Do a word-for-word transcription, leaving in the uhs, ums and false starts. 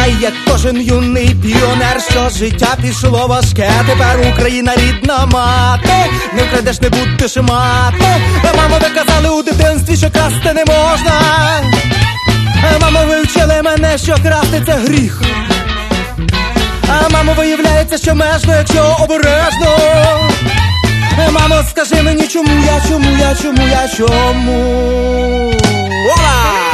Знай, як кожен юний піонер, що життя пішло важке. Тепер Україна рідна мати, не вкрадеш, не будеш мати. Мамо, ви казали у дитинстві, що красти не можна. Мамо, ви вчили мене, що красти це гріх. А мамо, виявляється, що межно, якщо обережно. Мамо, скажи мені, чому я, чому я, чому я, чому? Ола!